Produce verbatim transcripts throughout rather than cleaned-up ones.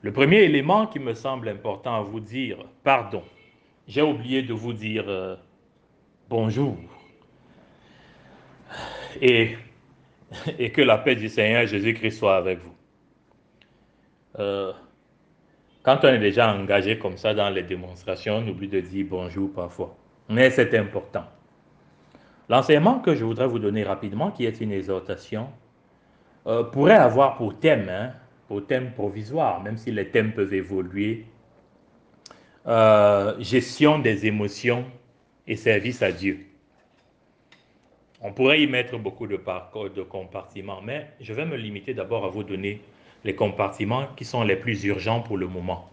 Le premier élément qui me semble important à vous dire, pardon, j'ai oublié de vous dire euh, bonjour et, et que la paix du Seigneur Jésus-Christ soit avec vous. Euh, Quand on est déjà engagé comme ça dans les démonstrations, on oublie de dire bonjour parfois. Mais c'est important. L'enseignement que je voudrais vous donner rapidement, qui est une exhortation, euh, pourrait avoir pour thème, hein, pour thème provisoire, même si les thèmes peuvent évoluer, euh, gestion des émotions et service à Dieu. On pourrait y mettre beaucoup de, de compartiments, mais je vais me limiter d'abord à vous donner les compartiments qui sont les plus urgents pour le moment.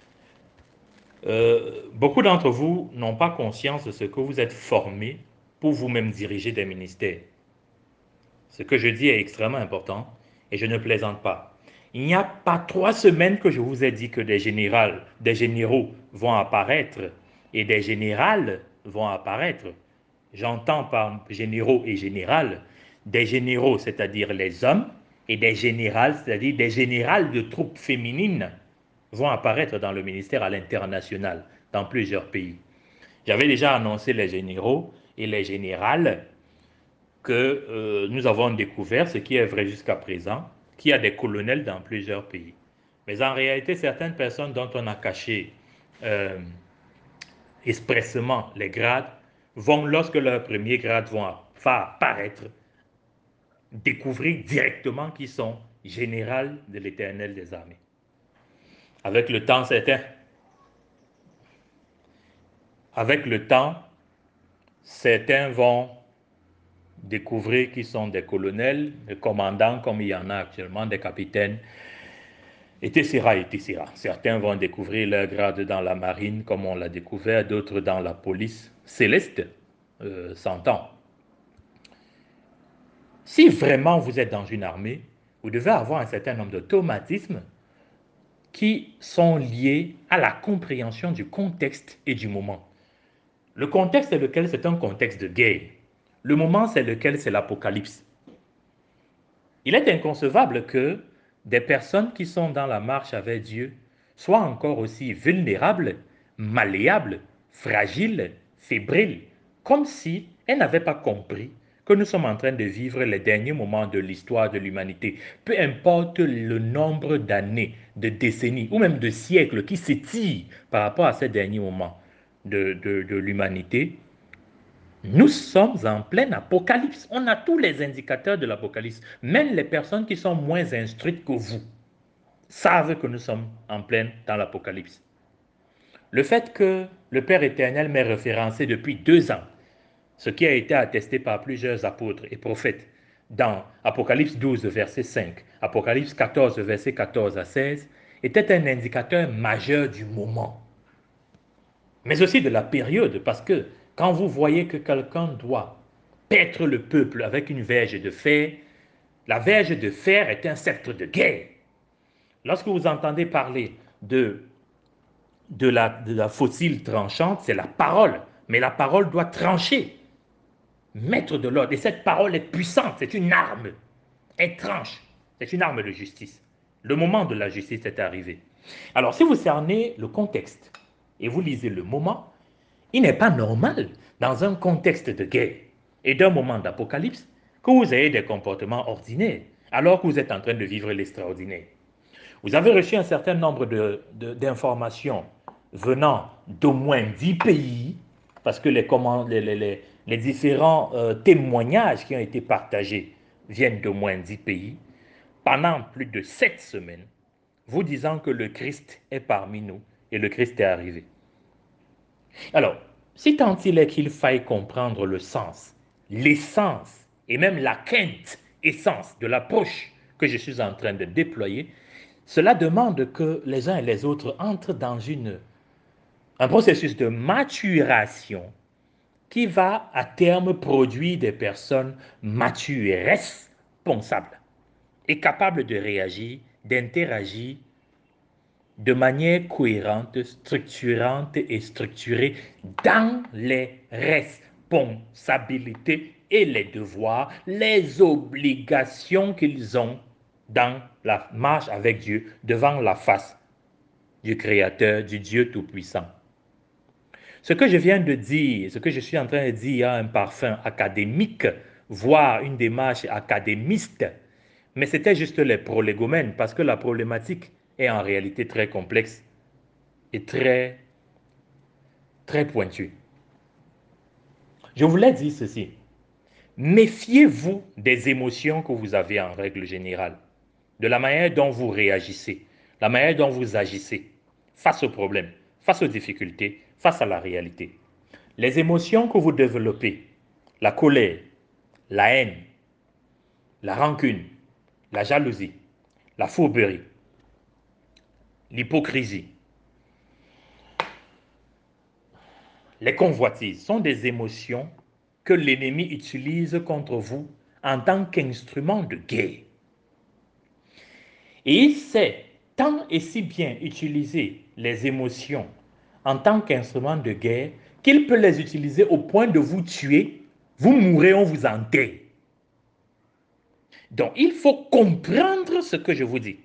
Euh, beaucoup d'entre vous n'ont pas conscience de ce que vous êtes formés pour vous-même diriger des ministères. Ce que je dis est extrêmement important et je ne plaisante pas. Il n'y a pas trois semaines que je vous ai dit que des généraux, des généraux vont apparaître et des générales vont apparaître. J'entends par généraux et générales des généraux, c'est-à-dire les hommes, et des générales, c'est-à-dire des générales de troupes féminines vont apparaître dans le ministère à l'international, dans plusieurs pays. J'avais déjà annoncé les généraux et les générales que euh, nous avons découvert, ce qui est vrai jusqu'à présent, qu'il y a des colonels dans plusieurs pays. Mais en réalité, certaines personnes dont on a caché euh, expressément les grades vont, lorsque leurs premiers grades vont apparaître, découvrir directement qu'ils sont général de l'Éternel des armées. Avec le temps, certains, avec le temps, certains vont découvrir qu'ils sont des colonels, des commandants, comme il y en a actuellement, des capitaines, et cetera, et cetera. Certains vont découvrir leur grade dans la marine, comme on l'a découvert, d'autres dans la police céleste, euh, s'entend. Si vraiment vous êtes dans une armée, vous devez avoir un certain nombre d'automatismes qui sont liés à la compréhension du contexte et du moment. Le contexte est lequel? C'est un contexte de guerre. Le moment, c'est lequel? C'est l'apocalypse. Il est inconcevable que des personnes qui sont dans la marche avec Dieu soient encore aussi vulnérables, malléables, fragiles, fébriles, comme si elles n'avaient pas compris que nous sommes en train de vivre les derniers moments de l'histoire de l'humanité. Peu importe le nombre d'années, de décennies ou même de siècles qui s'étirent par rapport à ces derniers moments de, de, de l'humanité, nous sommes en plein apocalypse. On a tous les indicateurs de l'apocalypse. Même les personnes qui sont moins instruites que vous savent que nous sommes en plein dans l'apocalypse. Le fait que le Père éternel m'ait référencé depuis deux ans, ce qui a été attesté par plusieurs apôtres et prophètes dans Apocalypse douze, verset cinq, Apocalypse quatorze, verset quatorze à seize, était un indicateur majeur du moment, mais aussi de la période, parce que quand vous voyez que quelqu'un doit paître le peuple avec une verge de fer, la verge de fer est un sceptre de guerre. Lorsque vous entendez parler de, de, la, de la fossile tranchante, c'est la parole, mais la parole doit trancher, mettre de l'ordre, et cette parole est puissante, c'est une arme, elle tranche, c'est une arme de justice. Le moment de la justice est arrivé. Alors, si vous cernez le contexte et vous lisez le moment, il n'est pas normal, dans un contexte de guerre et d'un moment d'apocalypse, que vous ayez des comportements ordinaires, alors que vous êtes en train de vivre l'extraordinaire. Vous avez reçu un certain nombre de, de, d'informations venant d'au moins dix pays, parce que les, comment, les, les, les différents euh, témoignages qui ont été partagés viennent d'au moins dix pays, pendant plus de sept semaines, vous disant que le Christ est parmi nous et le Christ est arrivé. Alors, si tant il est qu'il faille comprendre le sens, l'essence et même la quinte essence de l'approche que je suis en train de déployer, cela demande que les uns et les autres entrent dans une, un processus de maturation qui va à terme produire des personnes matures et responsables et capables de réagir, d'interagir de manière cohérente, structurante et structurée dans les responsabilités et les devoirs, les obligations qu'ils ont dans la marche avec Dieu devant la face du Créateur, du Dieu Tout-Puissant. Ce que je viens de dire, ce que je suis en train de dire a un parfum académique, voire une démarche académiste, mais c'était juste les prolégomènes, parce que la problématique est en réalité très complexe et très, très pointue. Je voulais dire ceci. Méfiez-vous des émotions que vous avez en règle générale, de la manière dont vous réagissez, la manière dont vous agissez face aux problèmes, face aux difficultés, face à la réalité. Les émotions que vous développez, la colère, la haine, la rancune, la jalousie, la fourberie, l'hypocrisie, les convoitises sont des émotions que l'ennemi utilise contre vous en tant qu'instrument de guerre. Et il sait tant et si bien utiliser les émotions en tant qu'instrument de guerre qu'il peut les utiliser au point de vous tuer. Vous mourrez, on vous enterre. Donc, il faut comprendre ce que je vous dis.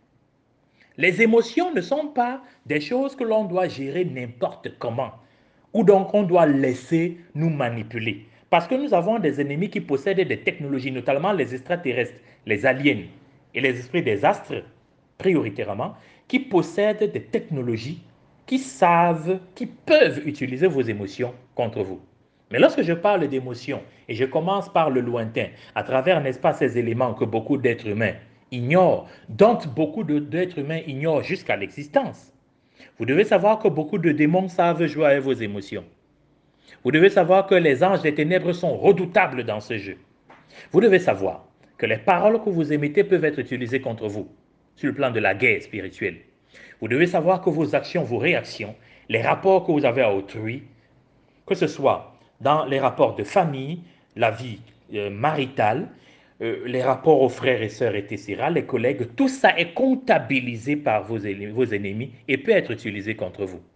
Les émotions ne sont pas des choses que l'on doit gérer n'importe comment ou donc on doit laisser nous manipuler. Parce que nous avons des ennemis qui possèdent des technologies, notamment les extraterrestres, les aliens et les esprits des astres, prioritairement, qui possèdent des technologies qui savent, qui peuvent utiliser vos émotions contre vous. Mais lorsque je parle d'émotions, et je commence par le lointain, à travers, n'est-ce pas, ces éléments que beaucoup d'êtres humains ignorent, dont beaucoup d'êtres humains ignorent jusqu'à l'existence, vous devez savoir que beaucoup de démons savent jouer avec vos émotions. Vous devez savoir que les anges des ténèbres sont redoutables dans ce jeu. Vous devez savoir que les paroles que vous émettez peuvent être utilisées contre vous, sur le plan de la guerre spirituelle. Vous devez savoir que vos actions, vos réactions, les rapports que vous avez à autrui, que ce soit dans les rapports de famille, la vie euh, maritale, euh, les rapports aux frères et sœurs, et cetera, les collègues, tout ça est comptabilisé par vos, vos ennemis et peut être utilisé contre vous.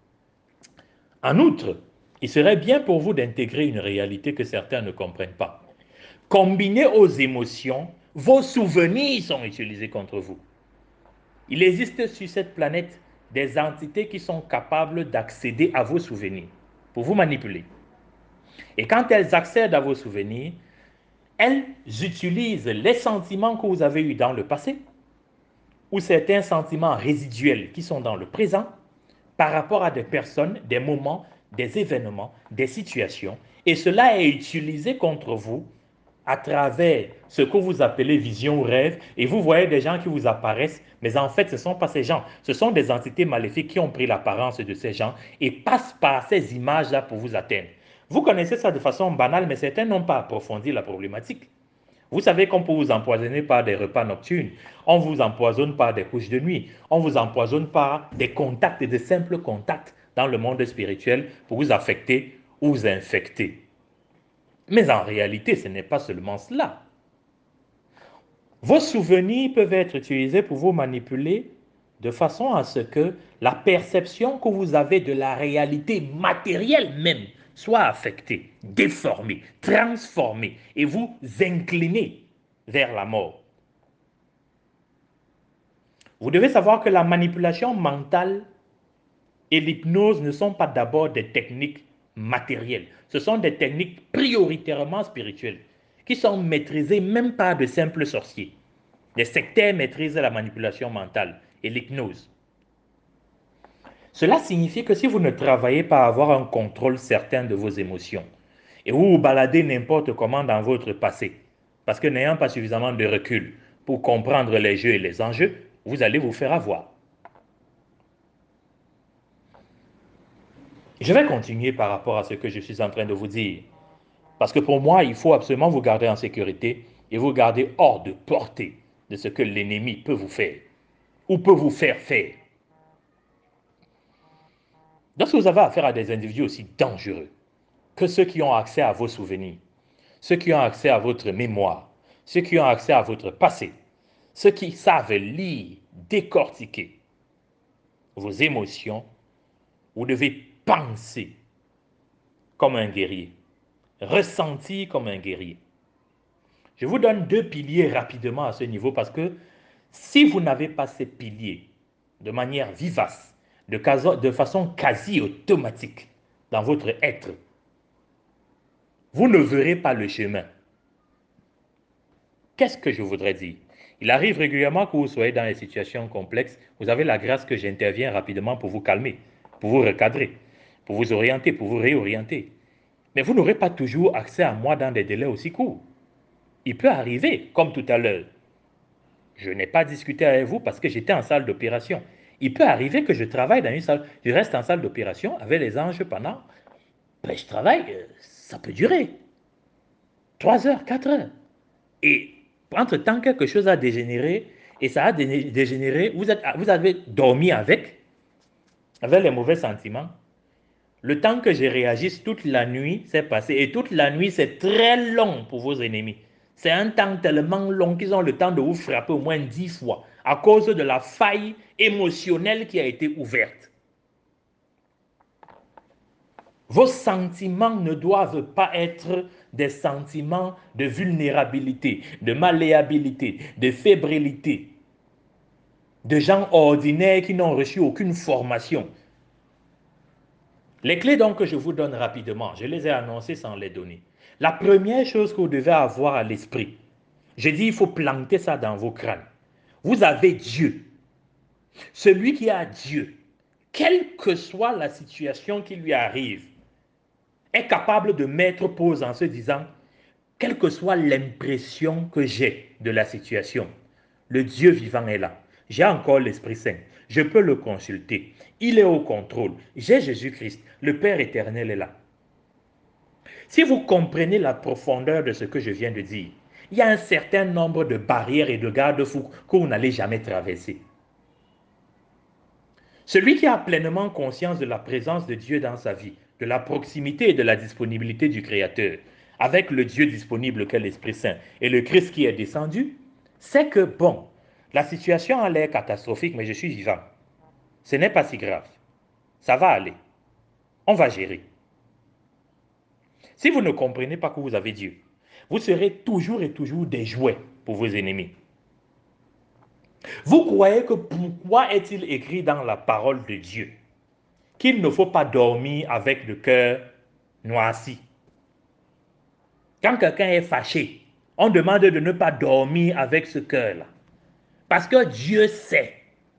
En outre, il serait bien pour vous d'intégrer une réalité que certains ne comprennent pas. Combiné aux émotions, vos souvenirs sont utilisés contre vous. Il existe sur cette planète des entités qui sont capables d'accéder à vos souvenirs pour vous manipuler. Et quand elles accèdent à vos souvenirs, elles utilisent les sentiments que vous avez eus dans le passé ou certains sentiments résiduels qui sont dans le présent par rapport à des personnes, des moments, des événements, des situations. Et cela est utilisé contre vous à travers ce que vous appelez vision ou rêve. Et vous voyez des gens qui vous apparaissent, mais en fait, ce ne sont pas ces gens. Ce sont des entités maléfiques qui ont pris l'apparence de ces gens et passent par ces images-là pour vous atteindre. Vous connaissez ça de façon banale, mais certains n'ont pas approfondi la problématique. Vous savez qu'on peut vous empoisonner par des repas nocturnes, on vous empoisonne par des couches de nuit, on vous empoisonne par des contacts, des simples contacts dans le monde spirituel pour vous affecter ou vous infecter. Mais en réalité, ce n'est pas seulement cela. Vos souvenirs peuvent être utilisés pour vous manipuler de façon à ce que la perception que vous avez de la réalité matérielle même soit affectée, déformée, transformée et vous inclinez vers la mort. Vous devez savoir que la manipulation mentale et l'hypnose ne sont pas d'abord des techniques matérielles. Ce sont des techniques prioritairement spirituelles qui sont maîtrisées même par de simples sorciers. Les sectaires maîtrisent la manipulation mentale et l'hypnose. Cela signifie que si vous ne travaillez pas à avoir un contrôle certain de vos émotions et vous vous baladez n'importe comment dans votre passé, parce que n'ayant pas suffisamment de recul pour comprendre les jeux et les enjeux, vous allez vous faire avoir. Je vais continuer par rapport à ce que je suis en train de vous dire. Parce que pour moi, il faut absolument vous garder en sécurité et vous garder hors de portée de ce que l'ennemi peut vous faire ou peut vous faire faire. Lorsque vous avez affaire à des individus aussi dangereux que ceux qui ont accès à vos souvenirs, ceux qui ont accès à votre mémoire, ceux qui ont accès à votre passé, ceux qui savent lire, décortiquer vos émotions, vous devez penser comme un guerrier, ressentir comme un guerrier. Je vous donne deux piliers rapidement à ce niveau parce que si vous n'avez pas ces piliers de manière vivace, de, caso- de façon quasi automatique dans votre être. Vous ne verrez pas le chemin. Qu'est-ce que je voudrais dire? Il arrive régulièrement que vous soyez dans des situations complexes. Vous avez la grâce que j'intervienne rapidement pour vous calmer, pour vous recadrer, pour vous orienter, pour vous réorienter. Mais vous n'aurez pas toujours accès à moi dans des délais aussi courts. Il peut arriver, comme tout à l'heure. Je n'ai pas discuté avec vous parce que j'étais en salle d'opération. Il peut arriver que je travaille dans une salle, je reste en salle d'opération avec les anges pendant, ben, je travaille, euh, ça peut durer trois heures, quatre heures. Et entre-temps, quelque chose a dégénéré et ça a dégénéré, vous, êtes, vous avez dormi avec, avec les mauvais sentiments. Le temps que je réagisse, toute la nuit s'est passé. Et toute la nuit, c'est très long pour vos ennemis. C'est un temps tellement long qu'ils ont le temps de vous frapper au moins dix fois à cause de la faille émotionnelle qui a été ouverte. Vos sentiments ne doivent pas être des sentiments de vulnérabilité, de malléabilité, de fébrilité, de gens ordinaires qui n'ont reçu aucune formation. Les clés donc que je vous donne rapidement, je les ai annoncées sans les donner. La première chose que vous devez avoir à l'esprit, j'ai dit il faut planter ça dans vos crânes. Vous avez Dieu. Celui qui a Dieu, quelle que soit la situation qui lui arrive, est capable de mettre pause en se disant, quelle que soit l'impression que j'ai de la situation, le Dieu vivant est là. J'ai encore l'Esprit Saint. Je peux le consulter. Il est au contrôle. J'ai Jésus-Christ. Le Père éternel est là. Si vous comprenez la profondeur de ce que je viens de dire, il y a un certain nombre de barrières et de garde-fous que vous n'allez jamais traverser. Celui qui a pleinement conscience de la présence de Dieu dans sa vie, de la proximité et de la disponibilité du Créateur, avec le Dieu disponible qu'est l'Esprit Saint et le Christ qui est descendu, sait que, bon, la situation a l'air catastrophique, mais je suis vivant. Ce n'est pas si grave. Ça va aller. On va gérer. Si vous ne comprenez pas que vous avez Dieu, vous serez toujours et toujours des jouets pour vos ennemis. Vous croyez que pourquoi est-il écrit dans la parole de Dieu qu'il ne faut pas dormir avec le cœur noirci? Quand quelqu'un est fâché, on demande de ne pas dormir avec ce cœur-là. Parce que Dieu sait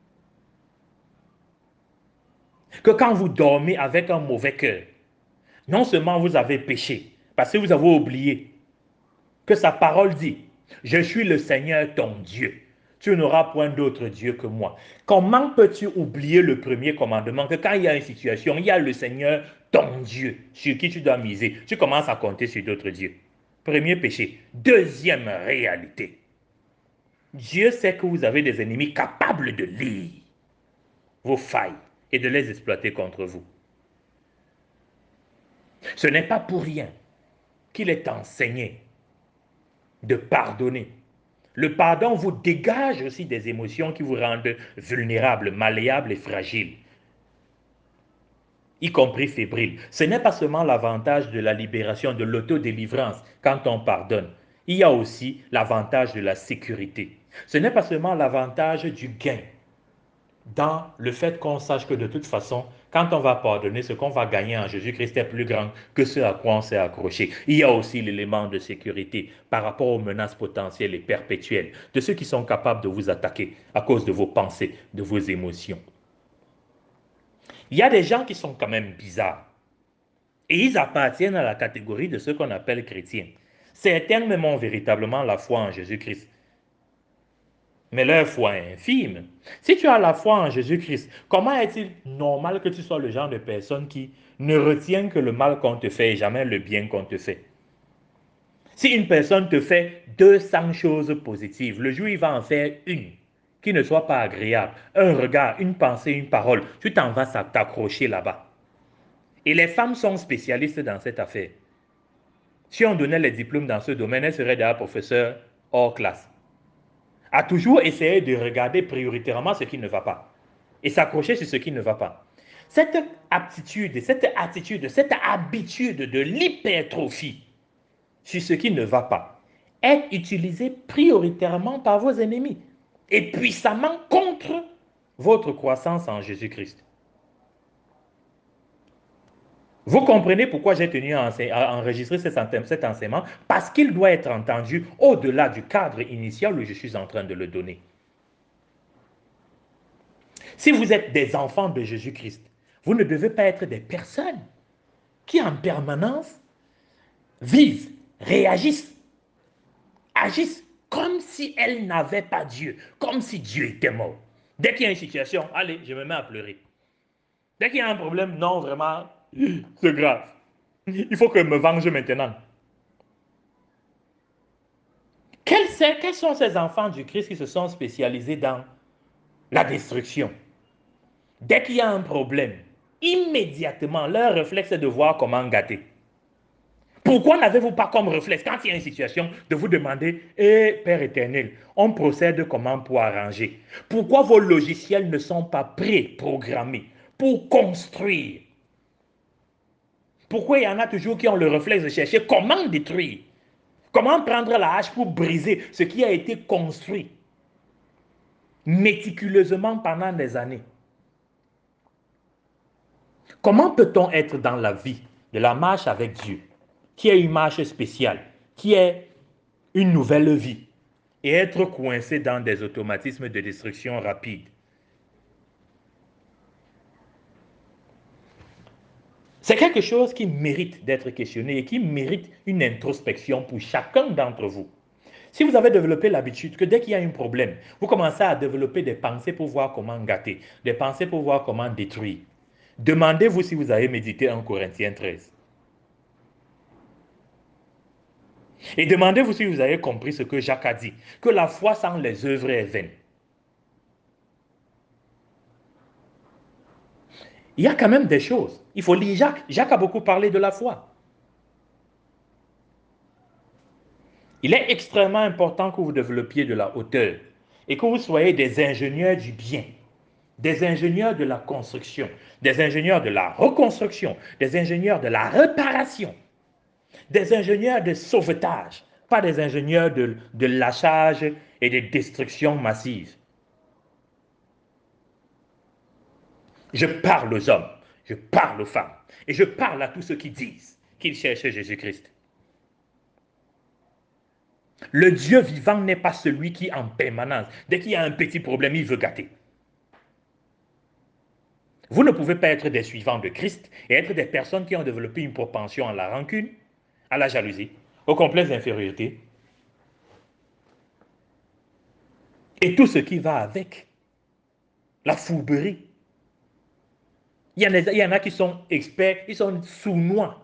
que quand vous dormez avec un mauvais cœur, non seulement vous avez péché, parce que vous avez oublié que sa parole dit, je suis le Seigneur ton Dieu. Tu n'auras point d'autre Dieu que moi. Comment peux-tu oublier le premier commandement que quand il y a une situation, il y a le Seigneur ton Dieu sur qui tu dois miser. Tu commences à compter sur d'autres dieux. Premier péché. Deuxième réalité. Dieu sait que vous avez des ennemis capables de lire vos failles et de les exploiter contre vous. Ce n'est pas pour rien qu'il est enseigné de pardonner. Le pardon vous dégage aussi des émotions qui vous rendent vulnérables, malléables et fragiles, y compris fébriles. Ce n'est pas seulement l'avantage de la libération, de l'autodélivrance quand on pardonne. Il y a aussi l'avantage de la sécurité. Ce n'est pas seulement l'avantage du gain dans le fait qu'on sache que de toute façon, quand on va pardonner, ce qu'on va gagner en Jésus-Christ est plus grand que ce à quoi on s'est accroché. Il y a aussi l'élément de sécurité par rapport aux menaces potentielles et perpétuelles de ceux qui sont capables de vous attaquer à cause de vos pensées, de vos émotions. Il y a des gens qui sont quand même bizarres et ils appartiennent à la catégorie de ceux qu'on appelle chrétiens. Certains même ont véritablement la foi en Jésus-Christ, mais leur foi est infime. Si tu as la foi en Jésus-Christ, comment est-il normal que tu sois le genre de personne qui ne retient que le mal qu'on te fait et jamais le bien qu'on te fait? Si une personne te fait deux cents choses positives, le jour où il va en faire une qui ne soit pas agréable, un regard, une pensée, une parole, tu t'en vas t'accrocher là-bas. Et les femmes sont spécialistes dans cette affaire. Si on donnait les diplômes dans ce domaine, elles seraient déjà professeurs hors classe. À toujours essayer de regarder prioritairement ce qui ne va pas et s'accrocher sur ce qui ne va pas. Cette aptitude, cette attitude, cette habitude de l'hypertrophie sur ce qui ne va pas est utilisée prioritairement par vos ennemis et puissamment contre votre croissance en Jésus-Christ. Vous comprenez pourquoi j'ai tenu à, à enregistrer cet, cet enseignement? Parce qu'il doit être entendu au-delà du cadre initial où je suis en train de le donner. Si vous êtes des enfants de Jésus-Christ, vous ne devez pas être des personnes qui en permanence vivent, réagissent, agissent comme si elles n'avaient pas Dieu, comme si Dieu était mort. Dès qu'il y a une situation, allez, je me mets à pleurer. Dès qu'il y a un problème, non, vraiment, c'est grave. Il faut que je me venge maintenant. Quels, quels sont ces enfants du Christ qui se sont spécialisés dans la destruction? Dès qu'il y a un problème, immédiatement, leur réflexe est de voir comment gâter. Pourquoi n'avez-vous pas comme réflexe, quand il y a une situation, de vous demander, eh, Père éternel, on procède comment pour arranger? Pourquoi vos logiciels ne sont pas pré-programmés pour construire? Pourquoi il y en a toujours qui ont le réflexe de chercher comment détruire? Comment prendre la hache pour briser ce qui a été construit méticuleusement pendant des années? Comment peut-on être dans la vie de la marche avec Dieu, qui est une marche spéciale, qui est une nouvelle vie, et être coincé dans des automatismes de destruction rapide? C'est quelque chose qui mérite d'être questionné et qui mérite une introspection pour chacun d'entre vous. Si vous avez développé l'habitude que dès qu'il y a un problème, vous commencez à développer des pensées pour voir comment gâter, des pensées pour voir comment détruire, demandez-vous si vous avez médité en Corinthiens treize. Et demandez-vous si vous avez compris ce que Jacques a dit, que la foi sans les œuvres est vaine. Il y a quand même des choses. Il faut lire Jacques. Jacques a beaucoup parlé de la foi. Il est extrêmement important que vous développiez de la hauteur et que vous soyez des ingénieurs du bien, des ingénieurs de la construction, des ingénieurs de la reconstruction, des ingénieurs de la réparation, des ingénieurs de sauvetage, pas des ingénieurs de, de lâchage et de destruction massive. Je parle aux hommes, je parle aux femmes, et je parle à tous ceux qui disent qu'ils cherchent Jésus-Christ. Le Dieu vivant n'est pas celui qui, en permanence, dès qu'il y a un petit problème, il veut gâter. Vous ne pouvez pas être des suivants de Christ et être des personnes qui ont développé une propension à la rancune, à la jalousie, au complexe d'infériorité et tout ce qui va avec. La fourberie. Il y, en a, il y en a qui sont experts, ils sont sournois.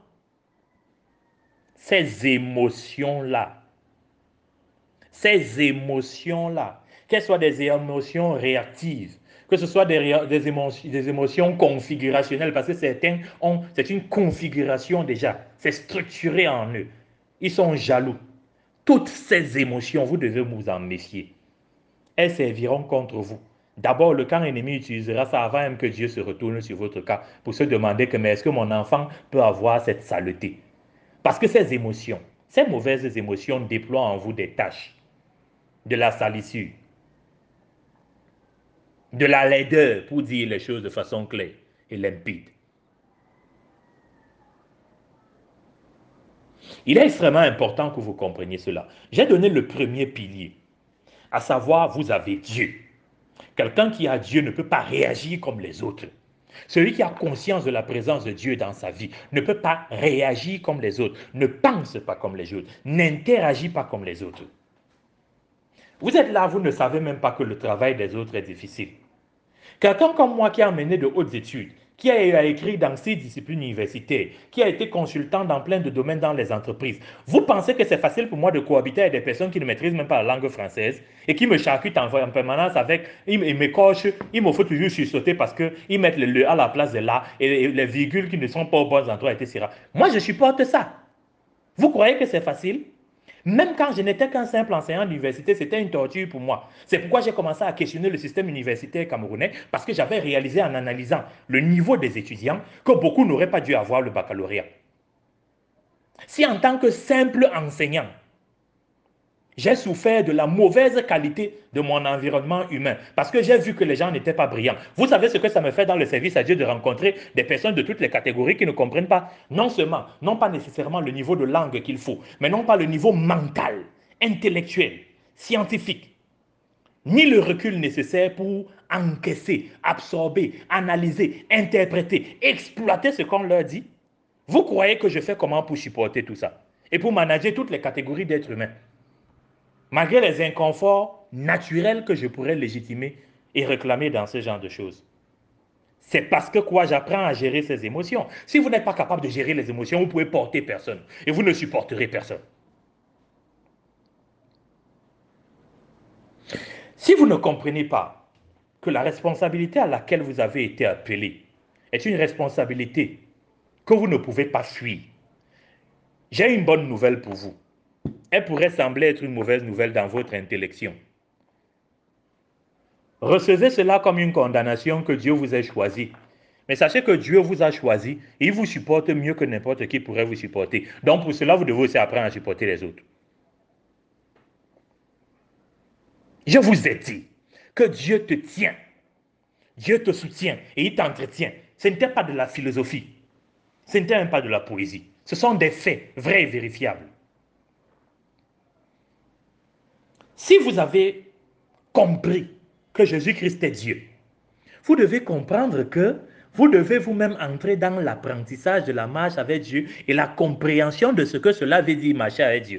Ces émotions-là, ces émotions-là, qu'elles soient des émotions réactives, que ce soit des, des, émotions, des émotions configurationnelles, parce que certains ont, c'est une configuration déjà, c'est structuré en eux. Ils sont jaloux. Toutes ces émotions, vous devez vous en méfier. Elles serviront contre vous. D'abord, le camp ennemi utilisera ça avant même que Dieu se retourne sur votre cas pour se demander que mais est-ce que mon enfant peut avoir cette saleté? Parce que ces émotions, ces mauvaises émotions déploient en vous des taches, de la salissure, de la laideur, pour dire les choses de façon claire et limpide. Il est extrêmement important que vous compreniez cela. J'ai donné le premier pilier, à savoir, vous avez Dieu. Quelqu'un qui a Dieu ne peut pas réagir comme les autres. Celui qui a conscience de la présence de Dieu dans sa vie ne peut pas réagir comme les autres, ne pense pas comme les autres, n'interagit pas comme les autres. Vous êtes là, vous ne savez même pas que le travail des autres est difficile. Quelqu'un comme moi qui a mené de hautes études, qui a écrit dans six disciplines universitaires, qui a été consultant dans plein de domaines dans les entreprises, vous pensez que c'est facile pour moi de cohabiter avec des personnes qui ne maîtrisent même pas la langue française et qui me charcutent en, en permanence avec, ils, ils me cochent, il me faut toujours sursauter parce qu'ils mettent le le à la place de là et, et les virgules qui ne sont pas aux bons endroits, et cetera. Moi, je supporte ça. Vous croyez que c'est facile? Même quand je n'étais qu'un simple enseignant d'université, c'était une torture pour moi. C'est pourquoi j'ai commencé à questionner le système universitaire camerounais, parce que j'avais réalisé en analysant le niveau des étudiants que beaucoup n'auraient pas dû avoir le baccalauréat. Si en tant que simple enseignant, J'ai souffert de la mauvaise qualité de mon environnement humain parce que j'ai vu que les gens n'étaient pas brillants. Vous savez ce que ça me fait dans le service à Dieu de rencontrer des personnes de toutes les catégories qui ne comprennent pas, non seulement, non pas nécessairement le niveau de langue qu'il faut, mais non pas le niveau mental, intellectuel, scientifique, ni le recul nécessaire pour encaisser, absorber, analyser, interpréter, exploiter ce qu'on leur dit. Vous croyez que je fais comment pour supporter tout ça et pour manager toutes les catégories d'êtres humains? Malgré les inconforts naturels que je pourrais légitimer et réclamer dans ce genre de choses. C'est parce que quoi, j'apprends à gérer ces émotions. Si vous n'êtes pas capable de gérer les émotions, vous pouvez porter personne et vous ne supporterez personne. Si vous ne comprenez pas que la responsabilité à laquelle vous avez été appelé est une responsabilité que vous ne pouvez pas fuir, j'ai une bonne nouvelle pour vous. Elle pourrait sembler être une mauvaise nouvelle dans votre intellection. Recevez cela comme une condamnation que Dieu vous ait choisi. Mais sachez que Dieu vous a choisi et il vous supporte mieux que n'importe qui pourrait vous supporter. Donc pour cela, vous devez aussi apprendre à supporter les autres. Je vous ai dit que Dieu te tient, Dieu te soutient et il t'entretient. Ce n'était pas de la philosophie, ce n'était même pas de la poésie. Ce sont des faits vrais et vérifiables. Si vous avez compris que Jésus-Christ est Dieu, vous devez comprendre que vous devez vous-même entrer dans l'apprentissage de la marche avec Dieu et la compréhension de ce que cela veut dire marcher avec Dieu.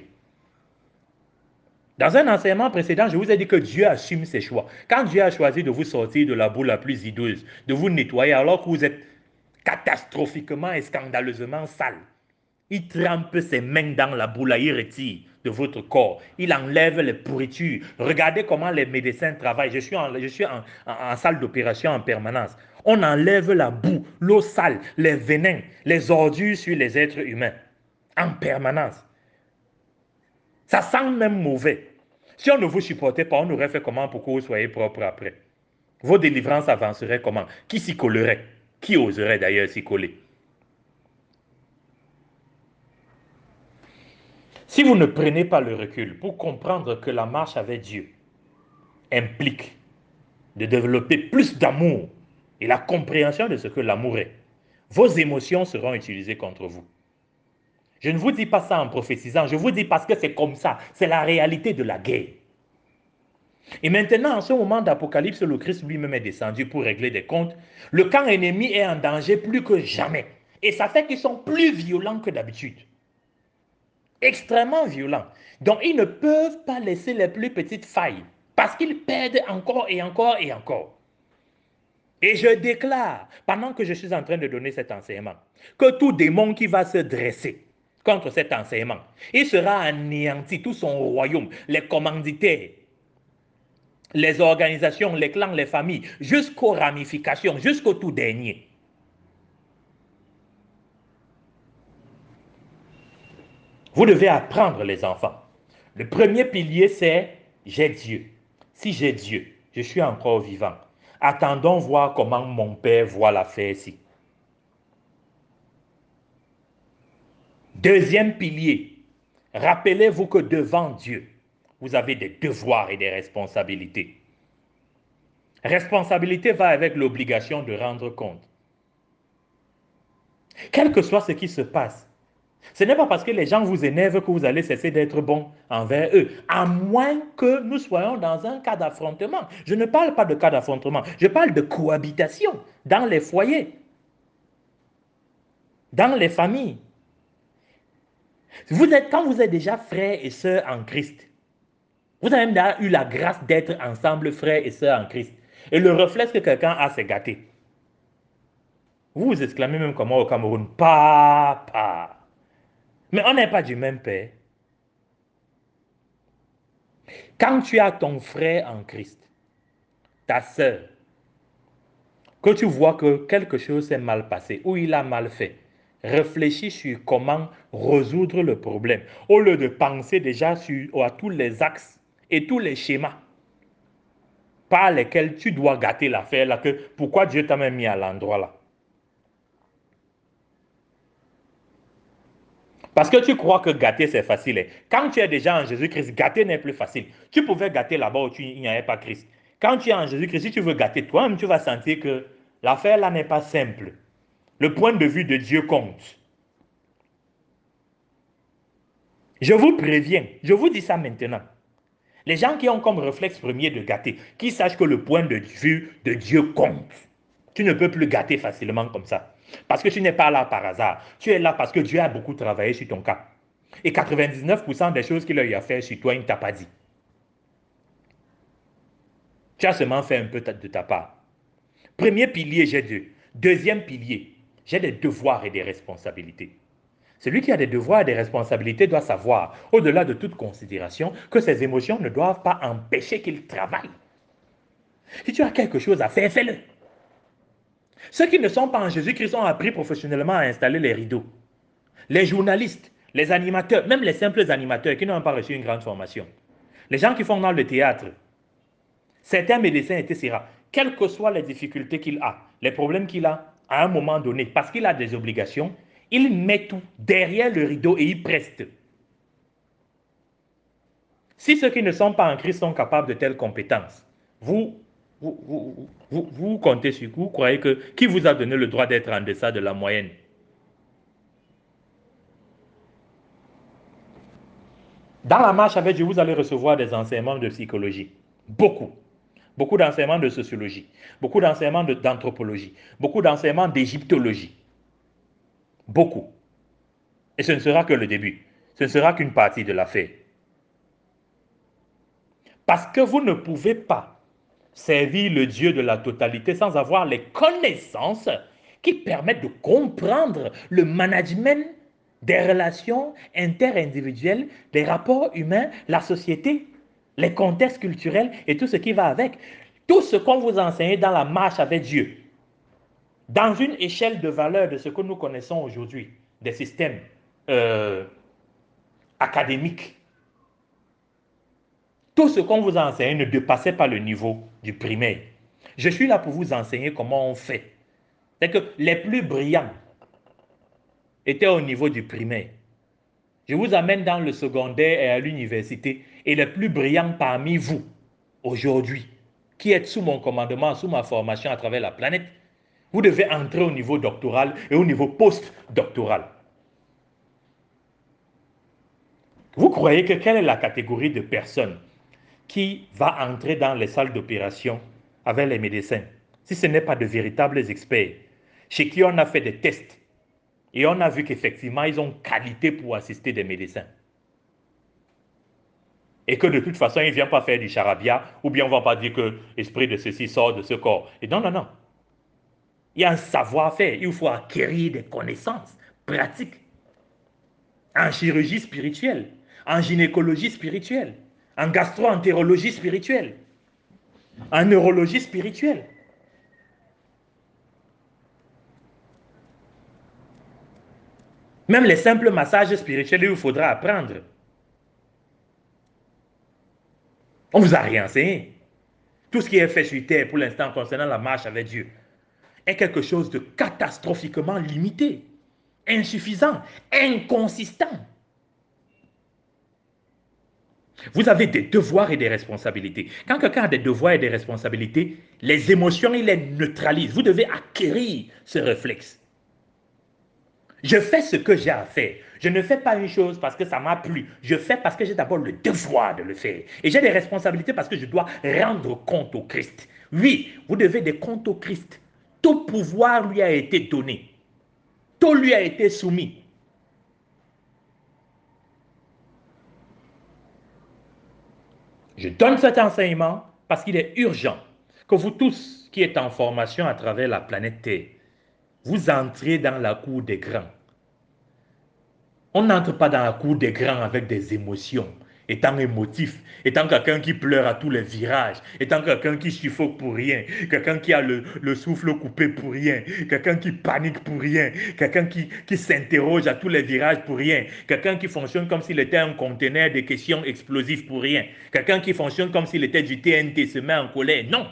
Dans un enseignement précédent, je vous ai dit que Dieu assume ses choix. Quand Dieu a choisi de vous sortir de la boue la plus hideuse, de vous nettoyer alors que vous êtes catastrophiquement et scandaleusement sale, il trempe ses mains dans la boue, il retire de votre corps. Il enlève les pourritures. Regardez comment les médecins travaillent. Je suis en, je suis en, en, en salle d'opération en permanence. On enlève la boue, l'eau sale, les venins, les ordures sur les êtres humains. En permanence. Ça sent même mauvais. Si on ne vous supportait pas, on aurait fait comment pour que vous soyez propre après? Vos délivrances avanceraient comment? Qui s'y collerait? Qui oserait d'ailleurs s'y coller? Si vous ne prenez pas le recul pour comprendre que la marche avec Dieu implique de développer plus d'amour et la compréhension de ce que l'amour est, vos émotions seront utilisées contre vous. Je ne vous dis pas ça en prophétisant, je vous dis parce que c'est comme ça, c'est la réalité de la guerre. Et maintenant, en ce moment d'Apocalypse, le Christ lui-même est descendu pour régler des comptes. Le camp ennemi est en danger plus que jamais. Et ça fait qu'ils sont plus violents que d'habitude. Extrêmement violents. Donc, ils ne peuvent pas laisser les plus petites failles. Parce qu'ils perdent encore et encore et encore. Et je déclare, pendant que je suis en train de donner cet enseignement, que tout démon qui va se dresser contre cet enseignement, il sera anéanti, tout son royaume, les commanditaires, les organisations, les clans, les familles, jusqu'aux ramifications, jusqu'au tout dernier. Vous devez apprendre, les enfants. Le premier pilier, c'est j'ai Dieu. Si j'ai Dieu, je suis encore vivant. Attendons voir comment mon Père voit l'affaire-ci. Deuxième pilier, rappelez-vous que devant Dieu, vous avez des devoirs et des responsabilités. Responsabilité va avec l'obligation de rendre compte. Quel que soit ce qui se passe, ce n'est pas parce que les gens vous énervent que vous allez cesser d'être bon envers eux, à moins que nous soyons dans un cas d'affrontement. Je ne parle pas de cas d'affrontement, je parle de cohabitation dans les foyers, dans les familles. Vous êtes, quand vous êtes déjà frères et sœurs en Christ, vous avez même eu la grâce d'être ensemble frères et sœurs en Christ. Et le reflet que quelqu'un a, c'est gâté. Vous vous exclamez même comme moi au Cameroun, papa. Mais on n'est pas du même père. Quand tu as ton frère en Christ, ta sœur, que tu vois que quelque chose s'est mal passé ou il a mal fait, réfléchis sur comment résoudre le problème au lieu de penser déjà sur, à tous les axes et tous les schémas par lesquels tu dois gâter l'affaire là, que pourquoi Dieu t'a même mis à l'endroit là. Parce que tu crois que gâter, c'est facile. Hein. Quand tu es déjà en Jésus-Christ, gâter n'est plus facile. Tu pouvais gâter là-bas où tu, il n'y avait pas Christ. Quand tu es en Jésus-Christ, si tu veux gâter toi-même, tu vas sentir que l'affaire là n'est pas simple. Le point de vue de Dieu compte. Je vous préviens, je vous dis ça maintenant. Les gens qui ont comme réflexe premier de gâter, qui sachent que le point de vue de Dieu compte. Tu ne peux plus gâter facilement comme ça. Parce que tu n'es pas là par hasard. Tu es là parce que Dieu a beaucoup travaillé sur ton cas. Et quatre-vingt-dix-neuf pour cent des choses qu'il a eu à faire sur toi, il ne t'a pas dit. Tu as seulement fait un peu de ta part. Premier pilier, j'ai deux. Deuxième pilier, j'ai des devoirs et des responsabilités. Celui qui a des devoirs et des responsabilités doit savoir, au-delà de toute considération, que ses émotions ne doivent pas empêcher qu'il travaille. Si tu as quelque chose à faire, fais-le. Ceux qui ne sont pas en Jésus-Christ ont appris professionnellement à installer les rideaux. Les journalistes, les animateurs, même les simples animateurs qui n'ont pas reçu une grande formation. Les gens qui font dans le théâtre. Certains médecins, et cetera. Quelles que soient les difficultés qu'il a, les problèmes qu'il a, à un moment donné, parce qu'il a des obligations, il met tout derrière le rideau et il preste. Si ceux qui ne sont pas en Christ sont capables de telles compétences, vous, vous, vous, vous, vous comptez sur vous, vous croyez que qui vous a donné le droit d'être en deçà de la moyenne? Dans la marche avec Dieu, vous allez recevoir des enseignements de psychologie. Beaucoup. Beaucoup d'enseignements de sociologie. Beaucoup d'enseignements d'anthropologie. Beaucoup d'enseignements d'égyptologie. Beaucoup. Et ce ne sera que le début. Ce ne sera qu'une partie de l'affaire. Parce que vous ne pouvez pas servir le Dieu de la totalité sans avoir les connaissances qui permettent de comprendre le management des relations interindividuelles, des rapports humains, la société, les contextes culturels et tout ce qui va avec. Tout ce qu'on vous enseigne dans la marche avec Dieu, dans une échelle de valeur de ce que nous connaissons aujourd'hui, des systèmes euh, académiques, tout ce qu'on vous a enseigné ne dépassait pas le niveau du primaire. Je suis là pour vous enseigner comment on fait. C'est que les plus brillants étaient au niveau du primaire. Je vous amène dans le secondaire et à l'université. Et les plus brillants parmi vous, aujourd'hui, qui êtes sous mon commandement, sous ma formation à travers la planète, vous devez entrer au niveau doctoral et au niveau post-doctoral. Vous croyez que quelle est la catégorie de personnes qui va entrer dans les salles d'opération avec les médecins, si ce n'est pas de véritables experts, chez qui on a fait des tests et on a vu qu'effectivement, ils ont qualité pour assister des médecins. Et que de toute façon, il ne vient pas faire du charabia, ou bien on ne va pas dire que l'esprit de ceci sort de ce corps. Et non, non, non. Il y a un savoir-faire, il faut acquérir des connaissances pratiques en chirurgie spirituelle, en gynécologie spirituelle, en gastro-entérologie spirituelle, en neurologie spirituelle. Même les simples massages spirituels, il vous faudra apprendre. On ne vous a rien enseigné. Tout ce qui est fait sur terre pour l'instant concernant la marche avec Dieu est quelque chose de catastrophiquement limité, insuffisant, inconsistant. Vous avez des devoirs et des responsabilités. Quand quelqu'un a des devoirs et des responsabilités, les émotions, il les neutralise. Vous devez acquérir ce réflexe. Je fais ce que j'ai à faire. Je ne fais pas une chose parce que ça m'a plu. Je fais parce que j'ai d'abord le devoir de le faire. Et j'ai des responsabilités parce que je dois rendre compte au Christ. Oui, vous devez des comptes au Christ. Tout pouvoir lui a été donné. Tout lui a été soumis. Je donne cet enseignement parce qu'il est urgent que vous tous qui êtes en formation à travers la planète Terre, vous entrez dans la cour des grands. On n'entre pas dans la cour des grands avec des émotions, étant émotif, étant quelqu'un qui pleure à tous les virages, étant quelqu'un qui suffoque pour rien, quelqu'un qui a le, le souffle coupé pour rien, quelqu'un qui panique pour rien, quelqu'un qui, qui s'interroge à tous les virages pour rien, quelqu'un qui fonctionne comme s'il était un conteneur de questions explosives pour rien, quelqu'un qui fonctionne comme s'il était du T N T, se met en colère. Non!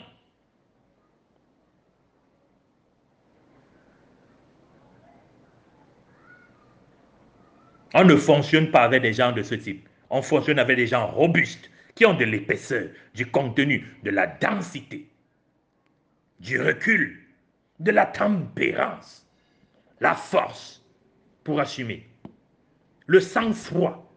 On ne fonctionne pas avec des gens de ce type. On fonctionne avec des gens robustes, qui ont de l'épaisseur, du contenu, de la densité, du recul, de la tempérance, la force pour assumer, le sang-froid.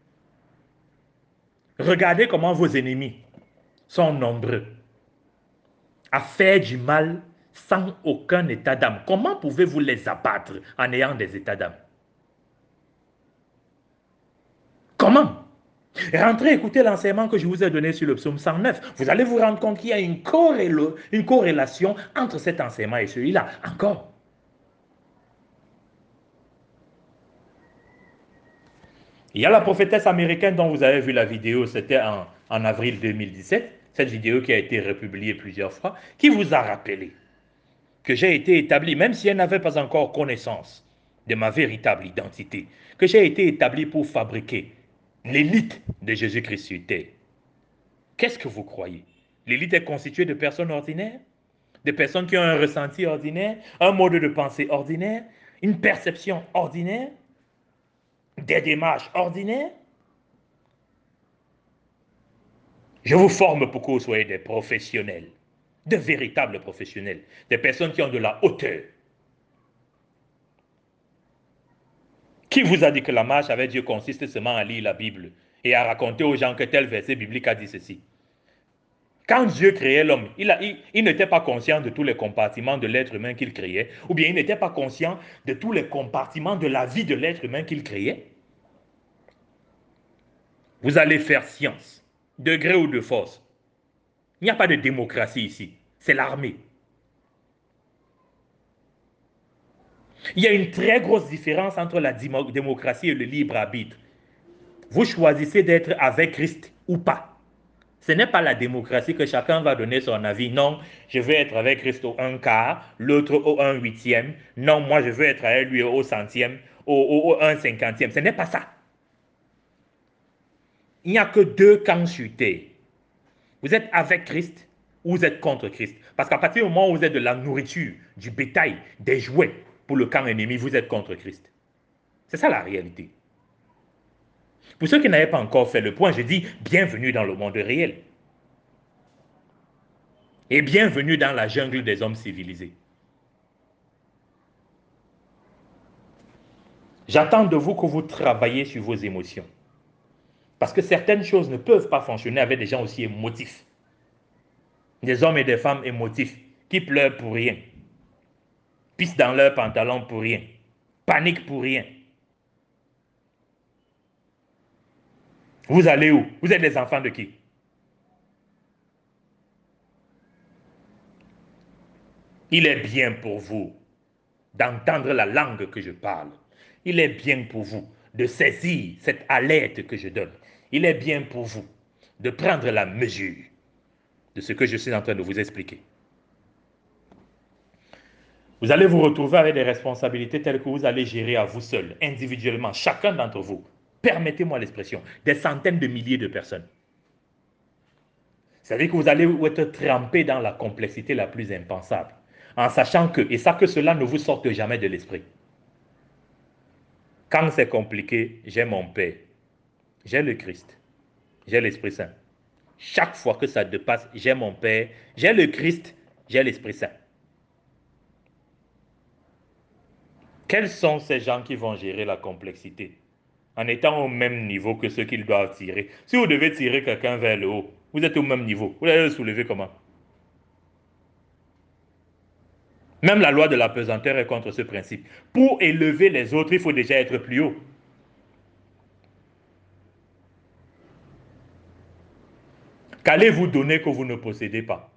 Regardez comment vos ennemis sont nombreux à faire du mal sans aucun état d'âme. Comment pouvez-vous les abattre en ayant des états d'âme? Comment? Rentrez écoutez l'enseignement que je vous ai donné sur le psaume cent neuf. Vous allez vous rendre compte qu'il y a une, corrélo, une corrélation entre cet enseignement et celui-là. Encore. Il y a la prophétesse américaine dont vous avez vu la vidéo, c'était en, en avril deux mille dix-sept, cette vidéo qui a été republiée plusieurs fois, qui vous a rappelé que j'ai été établi, même si elle n'avait pas encore connaissance de ma véritable identité, que j'ai été établi pour fabriquer l'élite de Jésus-Christ sur terre. Qu'est-ce que vous croyez? L'élite est constituée de personnes ordinaires, de personnes qui ont un ressenti ordinaire, un mode de pensée ordinaire, une perception ordinaire, des démarches ordinaires. Je vous forme pour que vous soyez des professionnels, de véritables professionnels, des personnes qui ont de la hauteur. Qui vous a dit que la marche avec Dieu consiste seulement à lire la Bible et à raconter aux gens que tel verset biblique a dit ceci? Quand Dieu créait l'homme, il, il, il n'était pas conscient de tous les compartiments de l'être humain qu'il créait, ou bien il n'était pas conscient de tous les compartiments de la vie de l'être humain qu'il créait. Vous allez faire science, de gré ou de force. Il n'y a pas de démocratie ici, c'est l'armée. Il y a une très grosse différence entre la démocratie et le libre arbitre. Vous choisissez d'être avec Christ ou pas. Ce n'est pas la démocratie que chacun va donner son avis. Non, je veux être avec Christ au un quart, l'autre au un huitième. Non, moi je veux être avec lui au centième, au, au, au un cinquantième. Ce n'est pas ça. Il n'y a que deux camps sur terre. Vous êtes avec Christ ou vous êtes contre Christ. Parce qu'à partir du moment où vous êtes de la nourriture, du bétail, des jouets pour le camp ennemi, vous êtes contre Christ. C'est ça la réalité. Pour ceux qui n'avaient pas encore fait le point, je dis bienvenue dans le monde réel. Et bienvenue dans la jungle des hommes civilisés. J'attends de vous que vous travaillez sur vos émotions. Parce que certaines choses ne peuvent pas fonctionner avec des gens aussi émotifs. Des hommes et des femmes émotifs qui pleurent pour rien, pissent dans leurs pantalons pour rien, paniquent pour rien. Vous allez où? Vous êtes les enfants de qui? Il est bien pour vous d'entendre la langue que je parle. Il est bien pour vous de saisir cette alerte que je donne. Il est bien pour vous de prendre la mesure de ce que je suis en train de vous expliquer. Vous allez vous retrouver avec des responsabilités telles que vous allez gérer à vous seul, individuellement, chacun d'entre vous. Permettez-moi l'expression, des centaines de milliers de personnes. C'est-à-dire que vous allez être trempé dans la complexité la plus impensable, en sachant que, et ça que cela ne vous sorte jamais de l'esprit. Quand c'est compliqué, j'ai mon Père, j'ai le Christ, j'ai l'Esprit Saint. Chaque fois que ça dépasse, j'ai mon Père, j'ai le Christ, j'ai l'Esprit Saint. Quels sont ces gens qui vont gérer la complexité en étant au même niveau que ceux qu'ils doivent tirer? Si vous devez tirer quelqu'un vers le haut, vous êtes au même niveau. Vous allez le soulever comment? Même la loi de la pesanteur est contre ce principe. Pour élever les autres, il faut déjà être plus haut. Qu'allez-vous donner que vous ne possédez pas?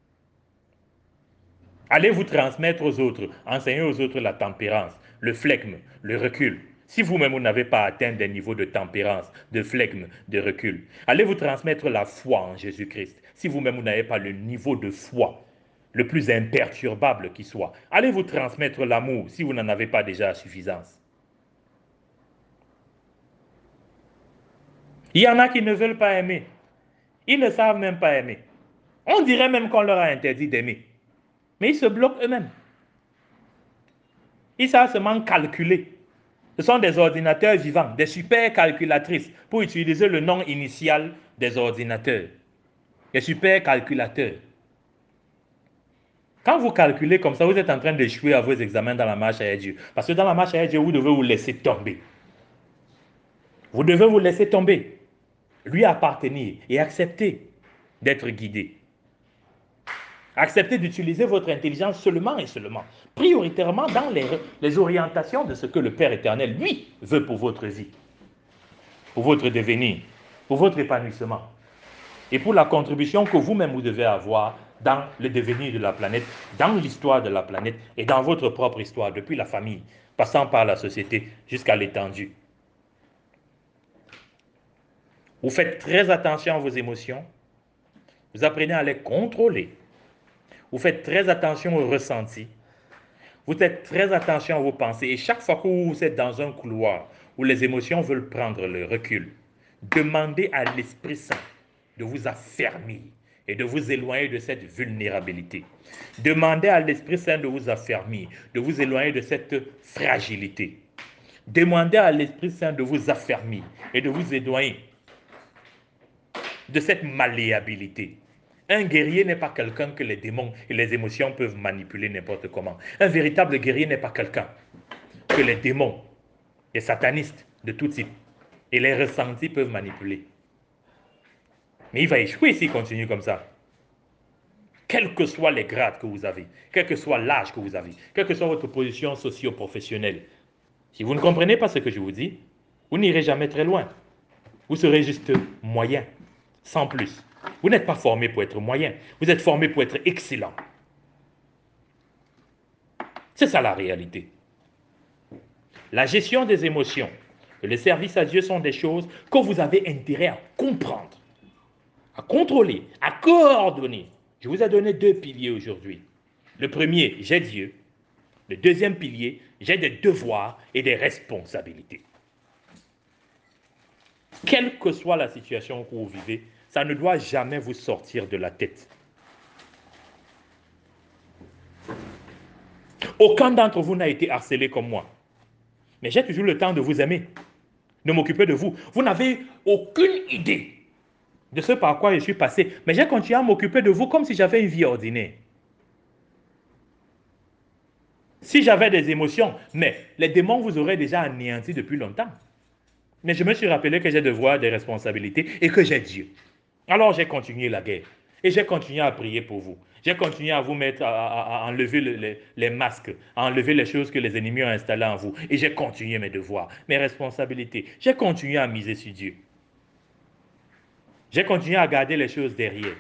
Allez-vous transmettre aux autres, enseigner aux autres la tempérance, le flegme, le recul. Si vous-même vous, vous n'avez pas atteint des niveaux de tempérance, de flegme, de recul, allez-vous transmettre la foi en Jésus-Christ. Si vous-même vous, vous n'avez pas le niveau de foi le plus imperturbable qui soit, allez-vous transmettre l'amour si vous n'en avez pas déjà à suffisance. Il y en a qui ne veulent pas aimer. Ils ne savent même pas aimer. On dirait même qu'on leur a interdit d'aimer. Mais ils se bloquent eux-mêmes. Ils savent seulement calculer Ce sont des ordinateurs vivants, des supercalculatrices, pour utiliser le nom initial des ordinateurs. Des supercalculateurs. Quand vous calculez comme ça, vous êtes en train d'échouer à vos examens dans la marche à Dieu. Parce que dans la marche à Dieu, vous devez vous laisser tomber. Vous devez vous laisser tomber, lui appartenir et accepter d'être guidé. Acceptez d'utiliser votre intelligence seulement et seulement, prioritairement dans les, les orientations de ce que le Père éternel, lui, veut pour votre vie, pour votre devenir, pour votre épanouissement et pour la contribution que vous-même vous devez avoir dans le devenir de la planète, dans l'histoire de la planète et dans votre propre histoire, depuis la famille, passant par la société jusqu'à l'étendue. Vous faites très attention à vos émotions, vous apprenez à les contrôler. Vous faites très attention aux ressentis. Vous faites très attention à vos pensées. Et chaque fois que vous êtes dans un couloir où les émotions veulent prendre le recul, demandez à l'Esprit Saint de vous affermir et de vous éloigner de cette vulnérabilité. Demandez à l'Esprit Saint de vous affermir, de vous éloigner de cette fragilité. Demandez à l'Esprit Saint de vous affermir et de vous éloigner de cette malléabilité. Un guerrier n'est pas quelqu'un que les démons et les émotions peuvent manipuler n'importe comment. Un véritable guerrier n'est pas quelqu'un que les démons, les satanistes de tout type et les ressentis peuvent manipuler. Mais il va échouer s'il continue comme ça. Quels que soient les grades que vous avez, quel que soit l'âge que vous avez, quelle que soit votre position socio-professionnelle, si vous ne comprenez pas ce que je vous dis, vous n'irez jamais très loin. Vous serez juste moyen, sans plus. Vous n'êtes pas formé pour être moyen, vous êtes formé pour être excellent. C'est ça la réalité. La gestion des émotions et le service à Dieu sont des choses que vous avez intérêt à comprendre, à contrôler, à coordonner. Je vous ai donné deux piliers aujourd'hui. Le premier, j'ai Dieu. Le deuxième pilier, j'ai des devoirs et des responsabilités. Quelle que soit la situation que vous vivez, ça ne doit jamais vous sortir de la tête. Aucun d'entre vous n'a été harcelé comme moi. Mais j'ai toujours le temps de vous aimer, de m'occuper de vous. Vous n'avez aucune idée de ce par quoi je suis passé. Mais j'ai continué à m'occuper de vous comme si j'avais une vie ordinaire. Si j'avais des émotions, mais les démons vous auraient déjà anéanti depuis longtemps. Mais je me suis rappelé que j'ai des devoirs, des responsabilités et que j'ai Dieu. Alors j'ai continué la guerre. Et j'ai continué à prier pour vous. J'ai continué à vous mettre, à, à, à enlever le, les, les masques, à enlever les choses que les ennemis ont installées en vous. Et j'ai continué mes devoirs, mes responsabilités. J'ai continué à miser sur Dieu. J'ai continué à garder les choses derrière.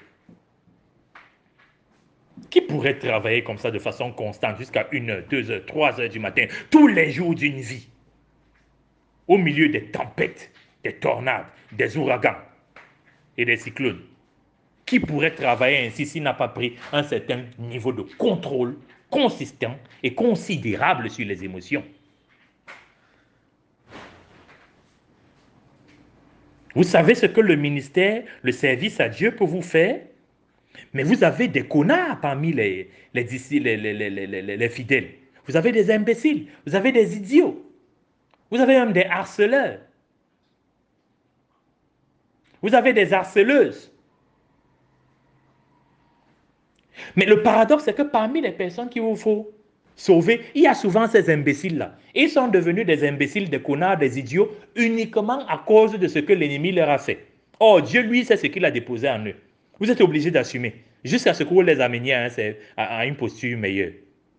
Qui pourrait travailler comme ça de façon constante jusqu'à une heure, deux heures, trois heures du matin, tous les jours d'une vie, au milieu des tempêtes, des tornades, des ouragans et des cyclones? Qui pourrait travailler ainsi s'il n'a pas pris un certain niveau de contrôle consistant et considérable sur les émotions? Vous savez ce que le ministère, le service à Dieu peut vous faire? Mais vous avez des connards parmi les, les, les, les, les, les, les fidèles. Vous avez des imbéciles, vous avez des idiots. Vous avez même des harceleurs. Vous avez des harceleuses. Mais le paradoxe, c'est que parmi les personnes qu'il vous faut sauver, il y a souvent ces imbéciles-là. Ils sont devenus des imbéciles, des connards, des idiots, uniquement à cause de ce que l'ennemi leur a fait. Or, Dieu, lui, c'est ce qu'il a déposé en eux. Vous êtes obligés d'assumer, jusqu'à ce que vous les ameniez à, à, à une posture meilleure.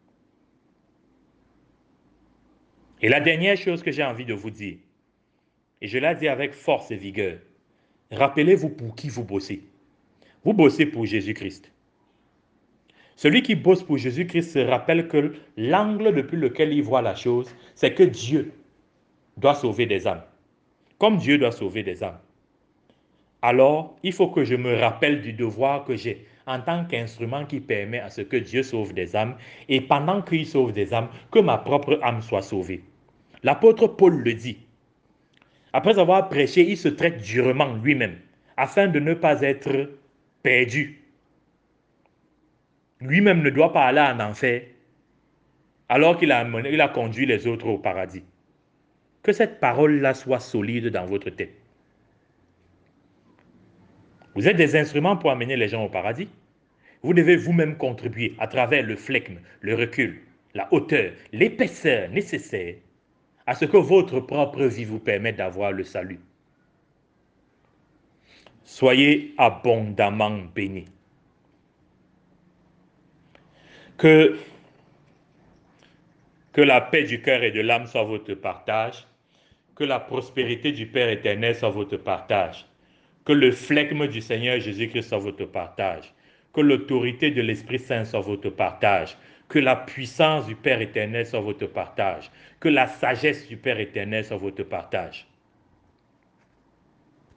Et la dernière chose que j'ai envie de vous dire, et je la dis avec force et vigueur, rappelez-vous pour qui vous bossez. Vous bossez pour Jésus-Christ. Celui qui bosse pour Jésus-Christ se rappelle que l'angle depuis lequel il voit la chose, c'est que Dieu doit sauver des âmes. Comme Dieu doit sauver des âmes. Alors, il faut que je me rappelle du devoir que j'ai en tant qu'instrument qui permet à ce que Dieu sauve des âmes et pendant qu'il sauve des âmes, que ma propre âme soit sauvée. L'apôtre Paul le dit. Après avoir prêché, il se traite durement lui-même afin de ne pas être perdu. Lui-même ne doit pas aller en enfer alors qu'il a, il a conduit les autres au paradis. Que cette parole-là soit solide dans votre tête. Vous êtes des instruments pour amener les gens au paradis. Vous devez vous-même contribuer à travers le flegme, le recul, la hauteur, l'épaisseur nécessaire à ce que votre propre vie vous permette d'avoir le salut. Soyez abondamment bénis. Que, que la paix du cœur et de l'âme soit votre partage. Que la prospérité du Père éternel soit votre partage. Que le flegme du Seigneur Jésus-Christ soit votre partage. Que l'autorité de l'Esprit Saint soit votre partage. Que la puissance du Père éternel soit votre partage. Que la sagesse du Père éternel soit votre partage.